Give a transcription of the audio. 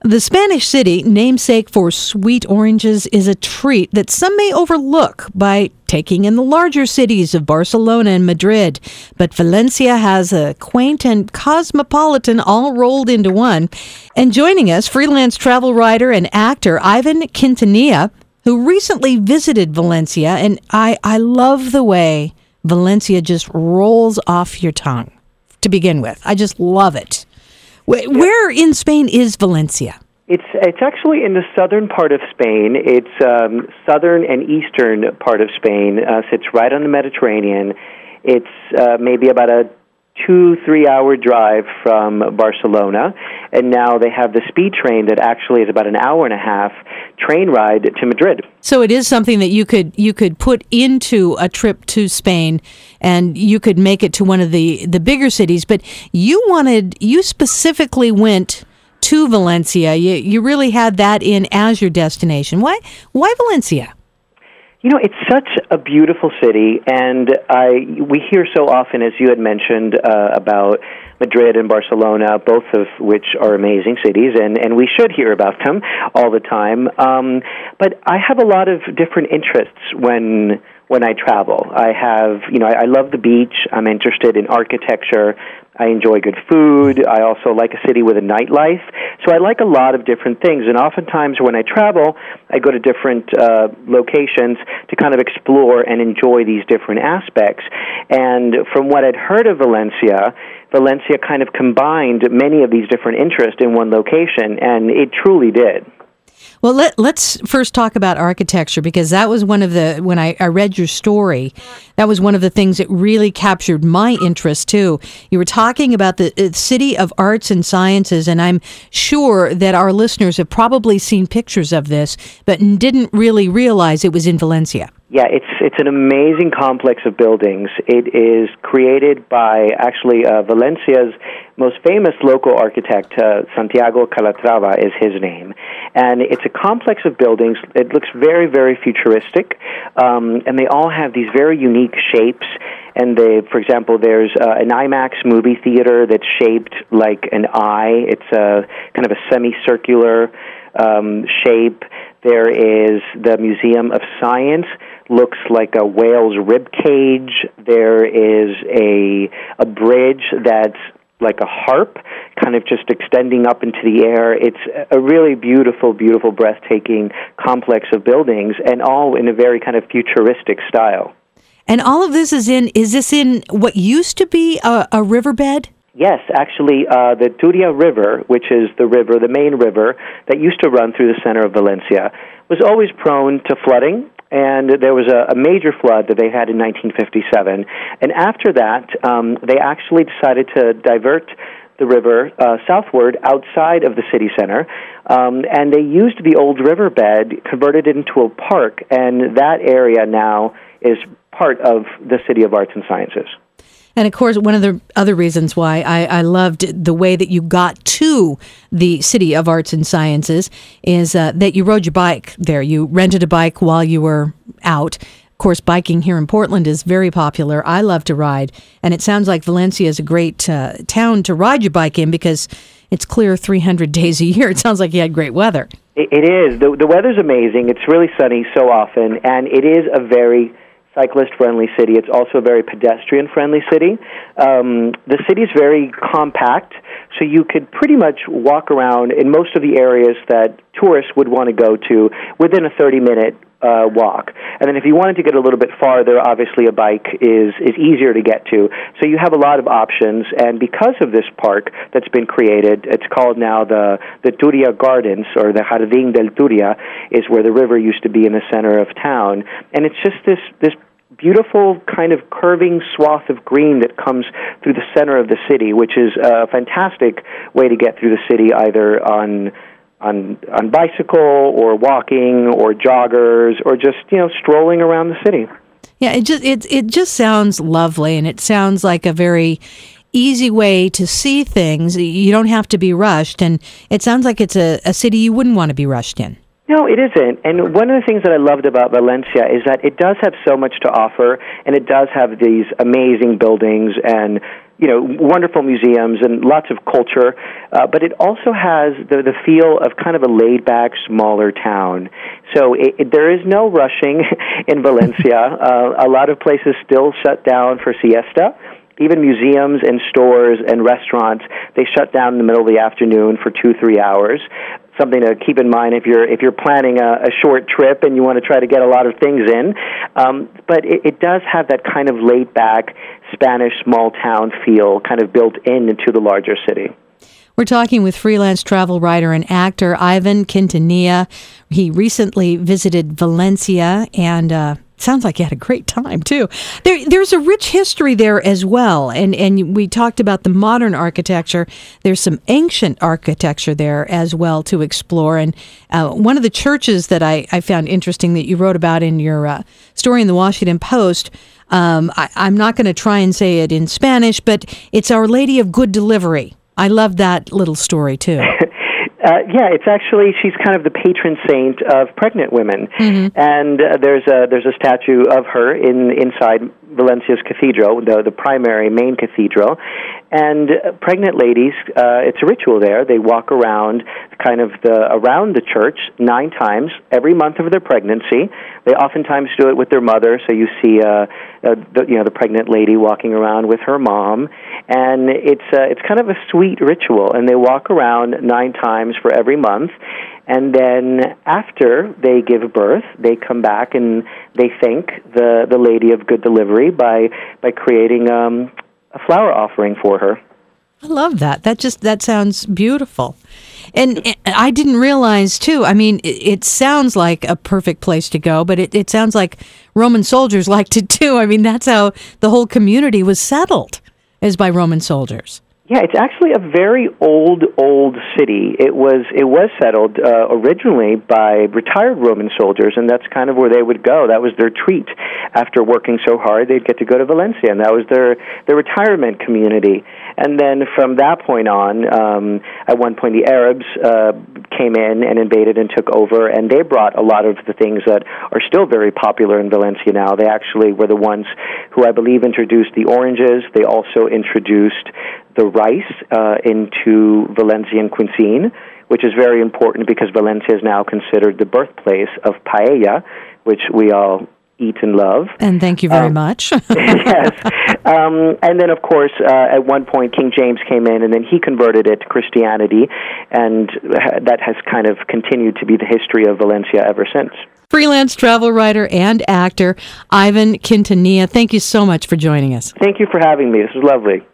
The Spanish city, namesake for sweet oranges, is a treat that some may overlook by taking in the larger cities of Barcelona and Madrid. But Valencia has a quaint and cosmopolitan all rolled into one. And joining us, freelance travel writer and actor Ivan Quintanilla, who recently visited Valencia. And I love the way Valencia just rolls off your tongue to begin with. I just love it. Where in Spain is Valencia? It's actually in the southern part of Spain. It's southern and eastern part of Spain. Sits right on the Mediterranean. It's maybe about a 2-3 hour drive from Barcelona, and now they have the speed train that actually is about an hour and a half train ride to Madrid. So it is something that you could put into a trip to Spain, and you could make it to one of the bigger cities. But you specifically went to Valencia. You really had that in as your destination. Why Valencia? You know, it's such a beautiful city, and we hear so often, as you had mentioned, about Madrid and Barcelona, both of which are amazing cities, and we should hear about them all the time. But I have a lot of different interests when I travel. I love the beach. I'm interested in architecture. I enjoy good food. I also like a city with a nightlife. So I like a lot of different things. And oftentimes when I travel, I go to different locations to kind of explore and enjoy these different aspects. And from what I'd heard of Valencia kind of combined many of these different interests in one location, and it truly did. Well, let's first talk about architecture, because that was one of when I read your story, that was one of the things that really captured my interest too. You were talking about the City of Arts and Sciences, and I'm sure that our listeners have probably seen pictures of this, but didn't really realize it was in Valencia. Yeah, it's an amazing complex of buildings. It is created by actually Valencia's most famous local architect, Santiago Calatrava is his name. And it's a complex of buildings. It looks very, very futuristic, and they all have these very unique shapes. And for example, there's an IMAX movie theater that's shaped like an eye. It's a kind of a semicircular shape. There is the Museum of Science, looks like a whale's rib cage. There is a bridge that's like a harp, kind of just extending up into the air. It's a really beautiful, beautiful, breathtaking complex of buildings, and all in a very kind of futuristic style. And all of this is this in what used to be a riverbed? Yes, actually, the Turia River, which is the main river that used to run through the center of Valencia, was always prone to flooding, and there was a major flood that they had in 1957. And after that, they actually decided to divert the river southward outside of the city center, and they used the old riverbed, converted it into a park, and that area now is part of the City of Arts and Sciences. And of course, one of the other reasons why I loved the way that you got to the City of Arts and Sciences is that you rode your bike there. You rented a bike while you were out. Of course, biking here in Portland is very popular. I love to ride. And it sounds like Valencia is a great town to ride your bike in, because it's clear 300 days a year. It sounds like you had great weather. It is. The weather's amazing. It's really sunny so often. And it is a very cyclist-friendly city. It's also a very pedestrian-friendly city. The city is very compact, so you could pretty much walk around in most of the areas that tourists would want to go to within a 30-minute walk. And then if you wanted to get a little bit farther, obviously a bike is easier to get to. So you have a lot of options, and because of this park that's been created, it's called now the Turia Gardens, or the Jardín del Turia, is where the river used to be in the center of town. And it's just this beautiful kind of curving swath of green that comes through the center of the city, which is a fantastic way to get through the city, either on bicycle or walking or joggers or just strolling around the city. Yeah, it just sounds lovely, and it sounds like a very easy way to see things. You don't have to be rushed, and it sounds like it's a city you wouldn't want to be rushed in. No, it isn't. And one of the things that I loved about Valencia is that it does have so much to offer, and it does have these amazing buildings and wonderful museums and lots of culture, but it also has the feel of kind of a laid-back, smaller town. So there is no rushing in Valencia. A lot of places still shut down for siesta. Even museums and stores and restaurants, they shut down in the middle of the afternoon for 2-3 hours. Something to keep in mind if you're planning a short trip and you want to try to get a lot of things in. But it does have that kind of laid-back Spanish small-town feel kind of built into the larger city. We're talking with freelance travel writer and actor Ivan Quintanilla. He recently visited Valencia and sounds like you had a great time, too. There's a rich history there as well, and we talked about the modern architecture. There's some ancient architecture there as well to explore, and one of the churches that I found interesting that you wrote about in your story in the Washington Post, I'm not going to try and say it in Spanish, but it's Our Lady of Good Delivery. I love that little story, too. Yeah, it's actually, she's kind of the patron saint of pregnant women. Mm-hmm. And there's a statue of her inside Valencia's cathedral, the primary main cathedral. And pregnant ladies, it's a ritual there. They walk around around the church 9 times every month of their pregnancy. They oftentimes do it with their mother, so you see the pregnant lady walking around with her mom, and it's kind of a sweet ritual. And they walk around 9 times for every month, and then after they give birth, they come back and they thank the Lady of Good Delivery by creating a flower offering for her. I love that. That sounds beautiful. And I didn't realize, too, I mean, it sounds like a perfect place to go, but it sounds like Roman soldiers liked it, too. I mean, that's how the whole community was settled, is by Roman soldiers. Yeah, it's actually a very old city. It was settled originally by retired Roman soldiers, and that's kind of where they would go. That was their treat. After working so hard, they'd get to go to Valencia, and that was their retirement community. And then from that point on, at one point the Arabs came in and invaded and took over, and they brought a lot of the things that are still very popular in Valencia now. They actually were the ones who, I believe, introduced the oranges. They also introduced the rice into Valencian cuisine, which is very important because Valencia is now considered the birthplace of paella, which we all eat and love. And thank you very much. Yes. And then, of course, at one point, King James came in, and then he converted it to Christianity, and that has kind of continued to be the history of Valencia ever since. Freelance travel writer and actor Ivan Quintanilla, thank you so much for joining us. Thank you for having me. This was lovely.